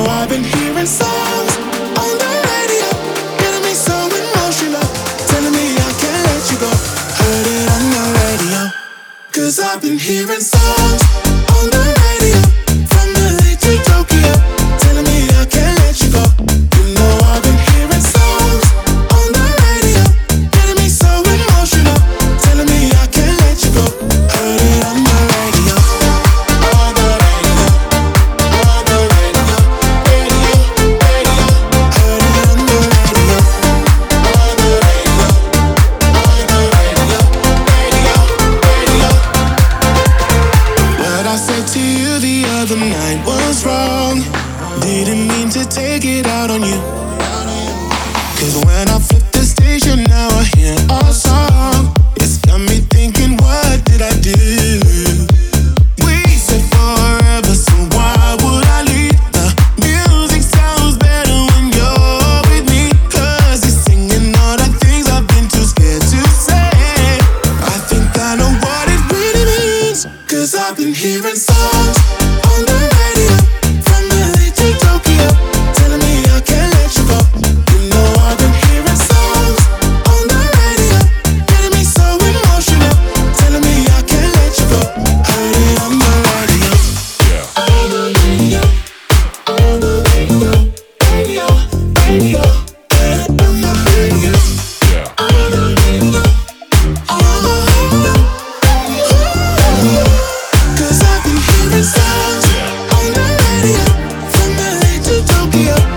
I've been hearing songs on the radio, getting me so emotional, telling me I can't let you go. Heard it on the radio, 'cause I've been hearing songs on the radio, from LA to Tokyo, telling me I can't let you go. You know I've been hearing songs on the radio, getting me so emotional, telling me I can't let you go. Heard it on the radio, on the radio, on the radio, radio, radio. Heard it on the radio, on the radio, on the radio, radio, radio. What I said to you the other night was wrong. Didn't mean to take it out on you. 'Cause when I flip the station, now I hear our song. It's got me thinking, what did I do? We said forever, so why would I leave? The music sounds better when you're with me, 'cause you're singing all the things I've been too scared to say. I think I know what it really means, 'cause I've been hearing songs on the radio, from LA to Tokyo, telling me I can't let you go. You know I've been hearing songs on the radio, getting me so emotional, telling me I can't let you go. Heard it on the radio, on the radio, on the radio, radio, radio. Heard it on the radio, on the radio, on the radio. 'Cause I've been hearing songs on the radio, from LA to Tokyo,